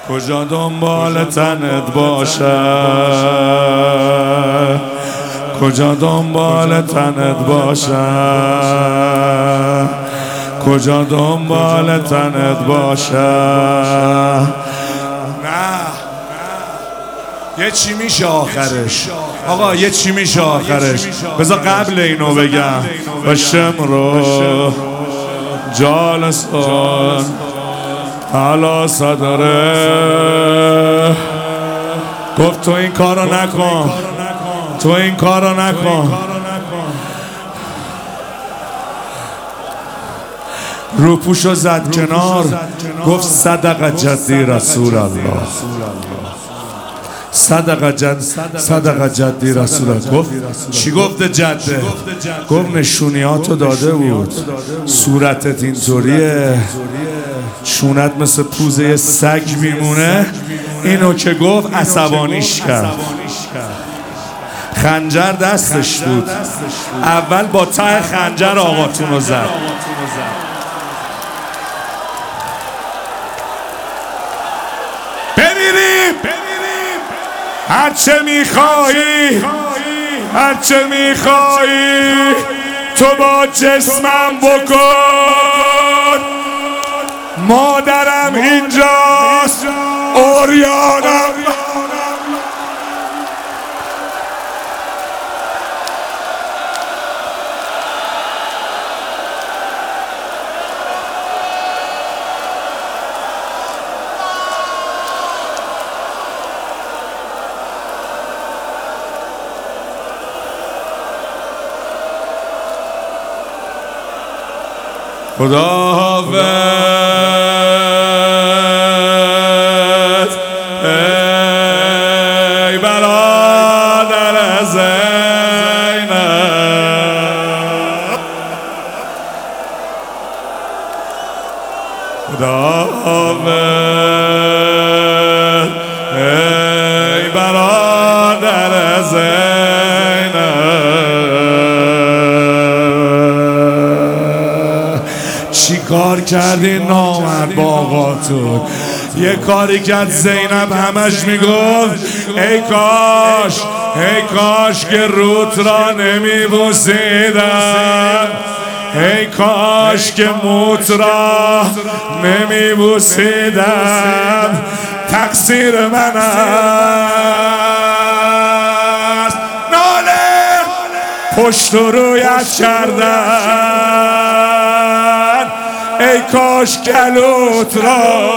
کجا دنبال تنت باشم، کجا دنبال تنت باشم، کجا دنبال تنت باشم. نه یه چی میشه آخرش آقا، یه چی میشه آخرش. بذار قبل اینو بگم و شمرو جالسان علا صدره. گفت تو این کارو نکن، تو این کارو نکن. روپوشو زد کنار، گفت صدق جدی رسول الله، صدق جدی رسول الله. گفت چی گفته جده؟ گفت نشونیاتو داده بود، صورتت اینطوریه، شونت مثل پوزه سگ میمونه. اینو که گفت عصبانیش کرد. خنجر دستش بود، اول با ته خنجر آقاتونو زد. بمیریم هرچه میخوایی، هرچه میخوایی تو با جسمم بکن. مادرم اینجاست، اوریانم. خدا حافظ ای برادر زینب. خدا حافظ ای برادر زینب. چی کار کردی نامرد با آقاتون؟ یه کاری کرد زینب همش میگفت ای کاش، ای کاش که روت را نمیبوسیدم، ای کاش که موت را نمیبوسیدم. تقصیر من است، ناله پشت و رویت کردن. ای کاش گلوت را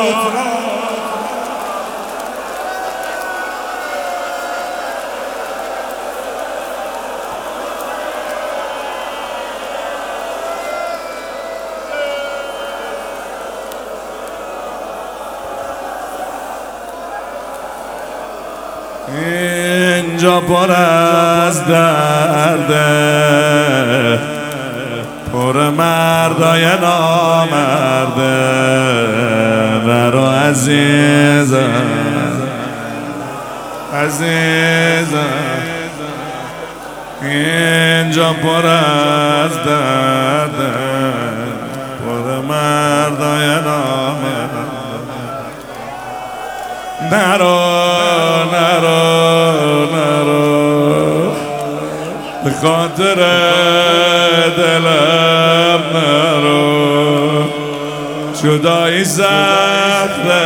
اینجا پر از درده، پر مردای نامرده. برو عزیزم، عزیزم، اینجا پر از درده، پر مردای نامرده. نرو نرو نرو به خاطر دلم نرو، جدایی سخته.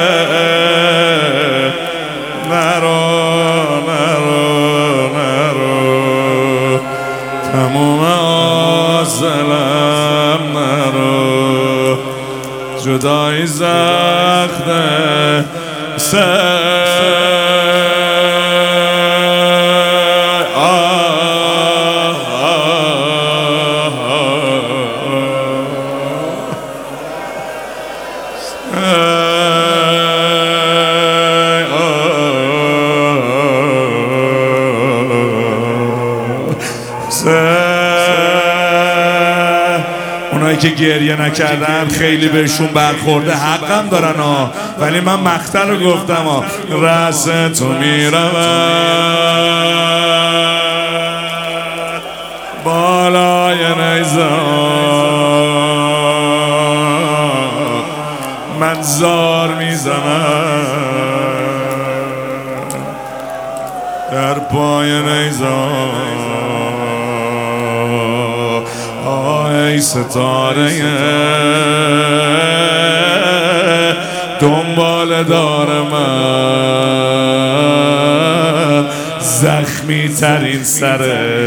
نرو نرو نرو تموم آسلم نرو، جدایی سخته. اونایی که گریه نکردن خیلی بهشون برخورده، حقم دارن ها، ولی من مقطع رو گفتم ها. رأس تو میرود بالای نیزان، من زار میزنم پای نیزه ای ستاره دنبال دار من زخمی ترین سر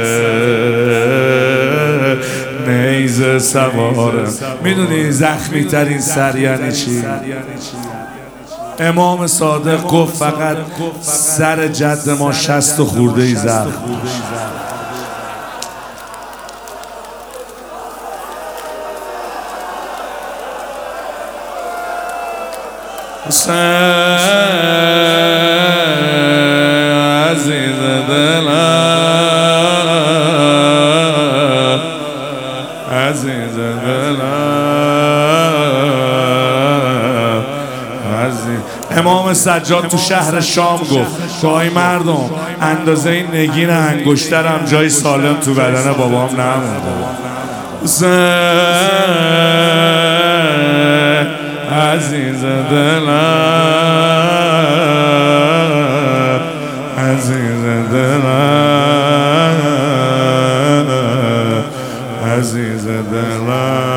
نیزه سوارم. میدونی زخمی ترین سر یعنی چی؟ امام صادق گفت فقط سر جد ما 60 خورده ای زخم. حسین عزیز دلم عزیز دلم عزیز. امام سجاد تو شهر شام گفت که ای مردم اندازه این نگین انگشترم جای سالم تو بدن بابام نمونده. حسین عزیز دلم عزیز دلم عزیز دلم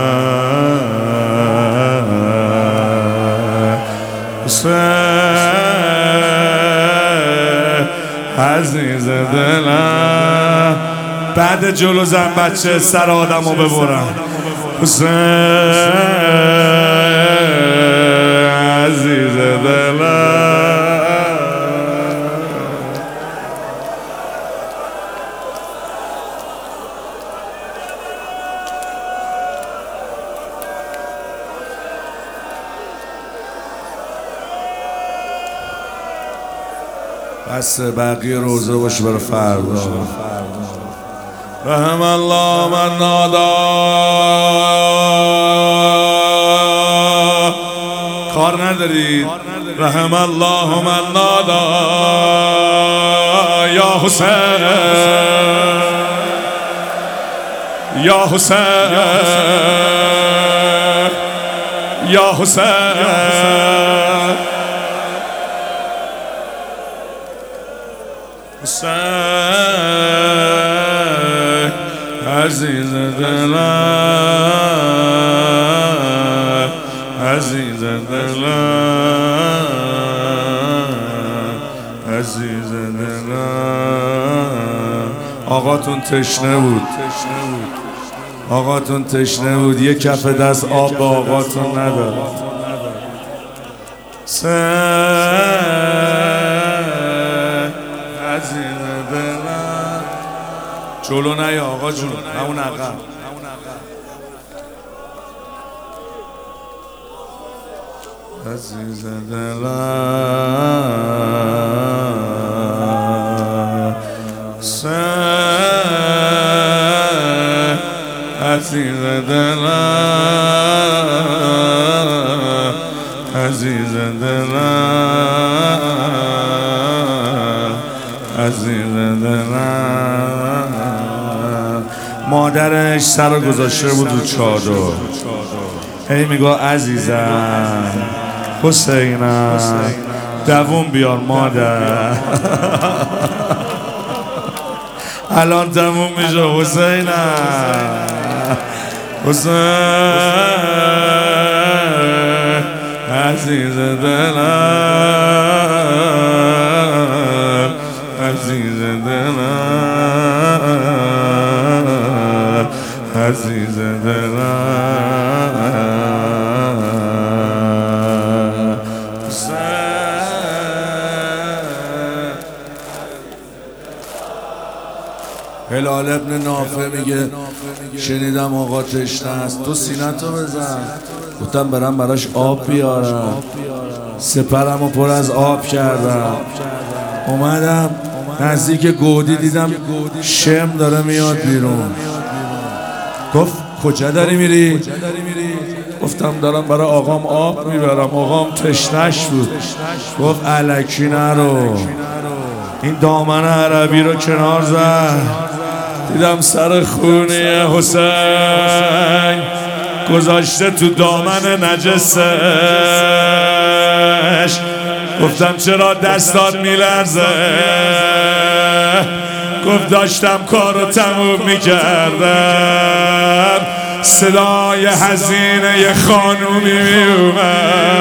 حسین عزیز دلم. بعد جلو زن بچه سر آدم رو ببرم. حسین عزیز دلم. بس بقیه روزه باشه برای فردا. رحم الله من نادا کار ندارید. رحم الله من نادا یا حسین یا حسین یا حسین حسین عزیز دلم عزیز دلم عزیز دلم. آقاتون تشنه بود آقاتون تشنه بود. یه کف دست آب به آقاتون نداد. عزیز دلم. جلو نیا آقا جون همون عقب. عزیز دلم عزیز دلم عزیز دلم عزیز دلم. مادرش سر گذاشته بود رو چادر. هی میگه عزیزم حسینم دووم بیار مادر. الان تموم میشه حسینم حسین عزیز دلم عزیز دلم عزیز دلم هلال ابن نافع میگه شنیدم آقا تشنه است تو سینه‌تو بزن. گفتم برم براش آب بیارم. سپرمو پر از آب کردم. اومدم نزدیک گودی دیدم شم داره میاد بیرون. گفت کجا داری میری؟ گفتم دارم برای آقام آب میبرم. آقام تشنش بود. گفت الکی نرو. این دامن عربی رو کنار زد. دیدم سر خونی حسین گذاشته تو دامن نجسش. گفتم چرا دستات میلرزه؟ گفت داشتم کارو تموم میکردم صدای حزینه یه خانومی میومد